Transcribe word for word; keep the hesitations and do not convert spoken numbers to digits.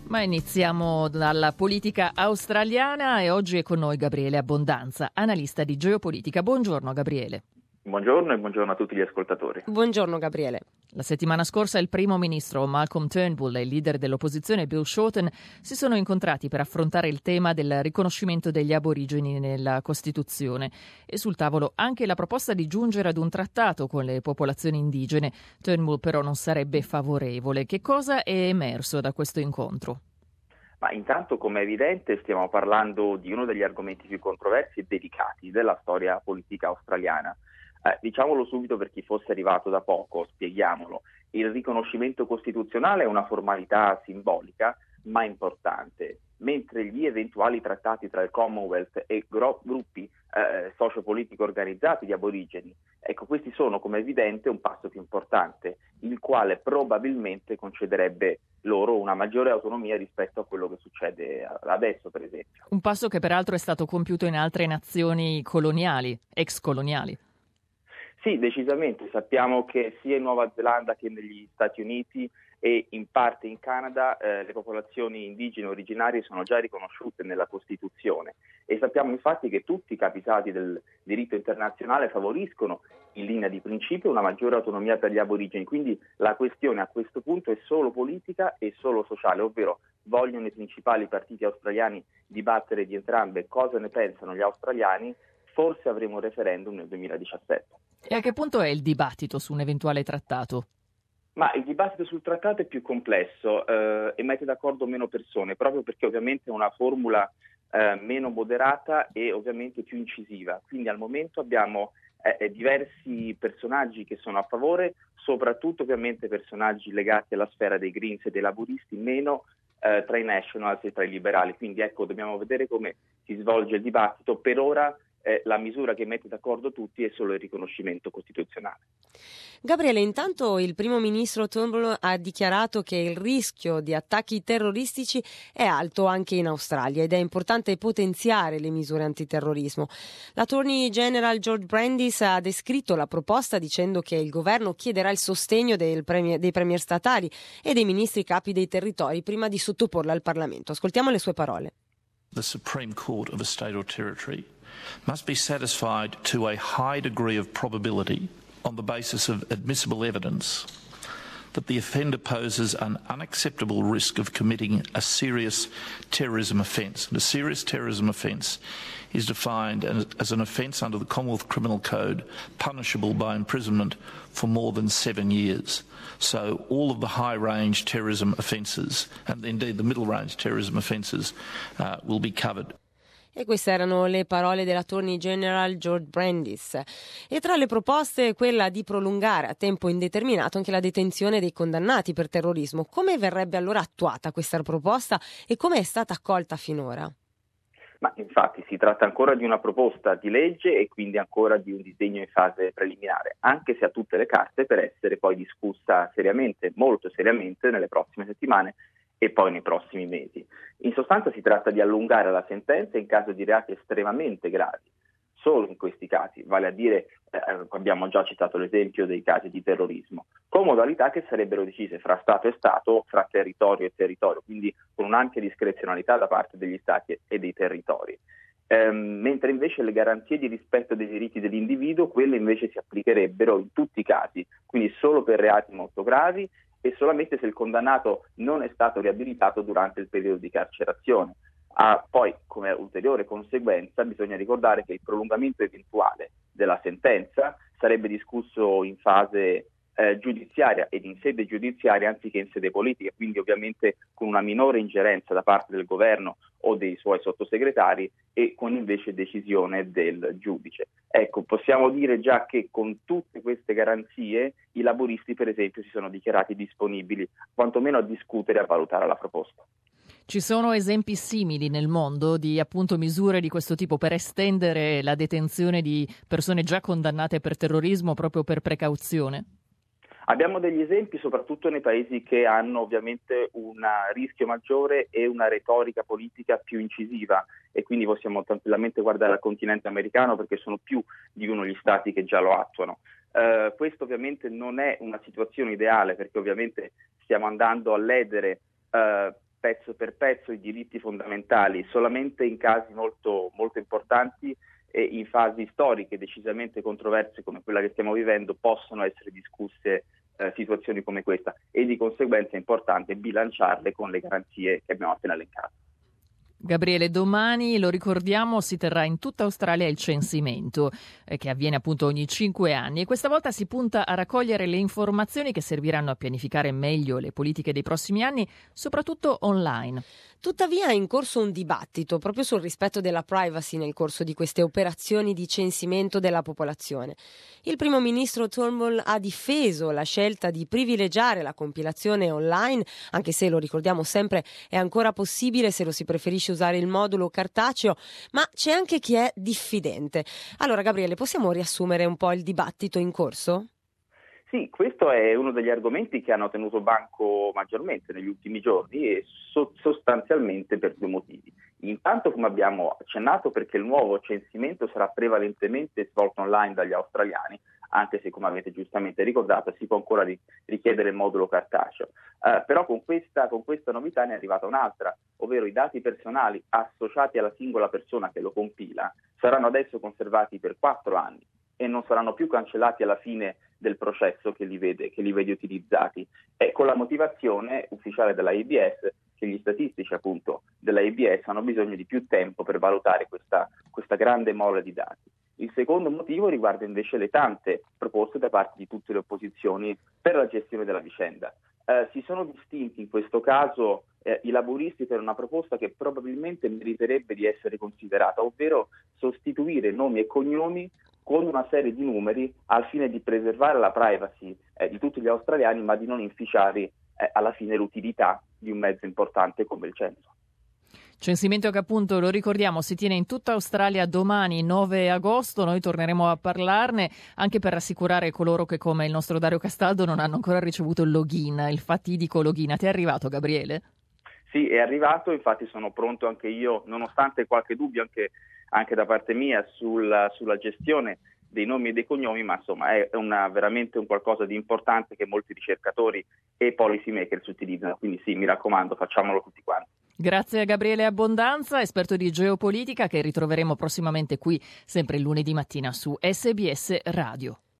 Ma iniziamo dalla politica australiana e oggi è con noi Gabriele Abbondanza, analista di geopolitica. Buongiorno Gabriele. Buongiorno e buongiorno a tutti gli ascoltatori. Buongiorno Gabriele. La settimana scorsa il primo ministro Malcolm Turnbull e il leader dell'opposizione Bill Shorten si sono incontrati per affrontare il tema del riconoscimento degli aborigeni nella Costituzione e sul tavolo anche la proposta di giungere ad un trattato con le popolazioni indigene. Turnbull però non sarebbe favorevole. Che cosa è emerso da questo incontro? Ma intanto, come è evidente, stiamo parlando di uno degli argomenti più controversi e delicati della storia politica australiana. Eh, diciamolo subito per chi fosse arrivato da poco, spieghiamolo. Il riconoscimento costituzionale è una formalità simbolica ma importante, mentre gli eventuali trattati tra il Commonwealth e gro- gruppi eh, sociopolitici organizzati di aborigeni, ecco, questi sono, come è evidente, un passo più importante, il quale probabilmente concederebbe loro una maggiore autonomia rispetto a quello che succede adesso, per esempio. Un passo che peraltro è stato compiuto in altre nazioni coloniali, ex coloniali. Sì, decisamente. Sappiamo che sia in Nuova Zelanda che negli Stati Uniti e in parte in Canada eh, le popolazioni indigene originarie sono già riconosciute nella Costituzione e sappiamo infatti che tutti i capisaldi del diritto internazionale favoriscono in linea di principio una maggiore autonomia per gli aborigeni, quindi la questione a questo punto è solo politica e solo sociale, ovvero vogliono i principali partiti australiani dibattere di entrambe cosa ne pensano gli australiani, forse avremo un referendum nel duemiladiciassette. E a che punto è il dibattito su un eventuale trattato? Ma il dibattito sul trattato è più complesso eh, e mette d'accordo meno persone, proprio perché ovviamente è una formula eh, meno moderata e ovviamente più incisiva. Quindi al momento abbiamo eh, diversi personaggi che sono a favore, soprattutto ovviamente personaggi legati alla sfera dei Greens e dei laburisti, meno eh, tra i Nationals e tra i liberali. Quindi ecco, dobbiamo vedere come si svolge il dibattito. Per ora Eh, la misura che mette d'accordo tutti è solo il riconoscimento costituzionale. Gabriele, intanto il primo ministro Turnbull ha dichiarato che il rischio di attacchi terroristici è alto anche in Australia ed è importante potenziare le misure antiterrorismo. L'Attorney General George Brandis ha descritto la proposta dicendo che il governo chiederà il sostegno del premier, dei premier statali e dei ministri capi dei territori prima di sottoporla al Parlamento. Ascoltiamo le sue parole. The Supreme Court of a state or territory must be satisfied to a high degree of probability on the basis of admissible evidence that the offender poses an unacceptable risk of committing a serious terrorism offence. And a serious terrorism offence is defined as an offence under the Commonwealth Criminal Code punishable by imprisonment for more than seven years. So all of the high-range terrorism offences, and indeed the middle-range terrorism offences, uh, will be covered. E queste erano le parole dell'Attorney General George Brandis. E tra le proposte quella di prolungare a tempo indeterminato anche la detenzione dei condannati per terrorismo. Come verrebbe allora attuata questa proposta e come è stata accolta finora? Ma infatti si tratta ancora di una proposta di legge e quindi ancora di un disegno in fase preliminare, anche se ha tutte le carte per essere poi discussa seriamente, molto seriamente, nelle prossime settimane e poi nei prossimi mesi. In sostanza si tratta di allungare la sentenza in caso di reati estremamente gravi. Solo in questi casi, vale a dire, eh, abbiamo già citato l'esempio dei casi di terrorismo, con modalità che sarebbero decise fra Stato e Stato, fra territorio e territorio, quindi con un'ampia discrezionalità da parte degli Stati e dei territori. Ehm, mentre invece le garanzie di rispetto dei diritti dell'individuo, quelle invece si applicherebbero in tutti i casi, quindi solo per reati molto gravi e solamente se il condannato non è stato riabilitato durante il periodo di carcerazione. Ah, poi, come ulteriore conseguenza, bisogna ricordare che il prolungamento eventuale della sentenza sarebbe discusso in fase eh, giudiziaria ed in sede giudiziaria anziché in sede politica, quindi ovviamente con una minore ingerenza da parte del governo o dei suoi sottosegretari e con invece decisione del giudice. Ecco, possiamo dire già che con tutte queste garanzie i laburisti, per esempio, si sono dichiarati disponibili quantomeno a discutere e a valutare la proposta. Ci sono esempi simili nel mondo di appunto misure di questo tipo per estendere la detenzione di persone già condannate per terrorismo proprio per precauzione? Abbiamo degli esempi soprattutto nei paesi che hanno ovviamente un rischio maggiore e una retorica politica più incisiva e quindi possiamo tranquillamente guardare al continente americano perché sono più di uno gli stati che già lo attuano. Uh, questo ovviamente non è una situazione ideale perché ovviamente stiamo andando a ledere uh, pezzo per pezzo i diritti fondamentali. Solamente in casi molto, molto importanti e in fasi storiche decisamente controverse come quella che stiamo vivendo possono essere discusse eh, situazioni come questa, e di conseguenza è importante bilanciarle con le garanzie che abbiamo appena elencato. Gabriele, domani, lo ricordiamo, si terrà in tutta Australia il censimento, eh, che avviene appunto ogni cinque anni, e questa volta si punta a raccogliere le informazioni che serviranno a pianificare meglio le politiche dei prossimi anni, soprattutto online. Tuttavia è in corso un dibattito proprio sul rispetto della privacy nel corso di queste operazioni di censimento della popolazione. Il primo ministro Turnbull ha difeso la scelta di privilegiare la compilazione online, anche se, lo ricordiamo sempre, è ancora possibile se lo si preferisce usare il modulo cartaceo, ma c'è anche chi è diffidente. Allora, Gabriele, possiamo riassumere un po' il dibattito in corso? Sì, questo è uno degli argomenti che hanno tenuto banco maggiormente negli ultimi giorni, e so- sostanzialmente per due motivi. Intanto, come abbiamo accennato, perché il nuovo censimento sarà prevalentemente svolto online dagli australiani, anche se, come avete giustamente ricordato, si può ancora ri- richiedere il modulo cartaceo. Uh, però con questa, con questa novità ne è arrivata un'altra, ovvero i dati personali associati alla singola persona che lo compila saranno adesso conservati per quattro anni e non saranno più cancellati alla fine del processo che li vede, che li vede utilizzati, e con la motivazione ufficiale della A B S che gli statistici appunto della A B S hanno bisogno di più tempo per valutare questa, questa grande mole di dati. Il secondo motivo riguarda invece le tante proposte da parte di tutte le opposizioni per la gestione della vicenda. Eh, si sono distinti in questo caso eh, i laburisti per una proposta che probabilmente meriterebbe di essere considerata, ovvero sostituire nomi e cognomi con una serie di numeri al fine di preservare la privacy eh, di tutti gli australiani, ma di non inficiare eh, alla fine l'utilità di un mezzo importante come il censo. Censimento che, appunto, lo ricordiamo, si tiene in tutta Australia domani nove agosto. Noi torneremo a parlarne, anche per rassicurare coloro che, come il nostro Dario Castaldo, non hanno ancora ricevuto il login, il fatidico login. A te è arrivato, Gabriele? Sì, è arrivato, infatti sono pronto anche io, nonostante qualche dubbio anche, anche da parte mia sulla, sulla gestione dei nomi e dei cognomi, ma insomma è una, veramente un qualcosa di importante che molti ricercatori e policy makers utilizzano, quindi sì, mi raccomando, facciamolo tutti quanti. Grazie a Gabriele Abbondanza, esperto di geopolitica, che ritroveremo prossimamente qui, sempre il lunedì mattina su S B S Radio.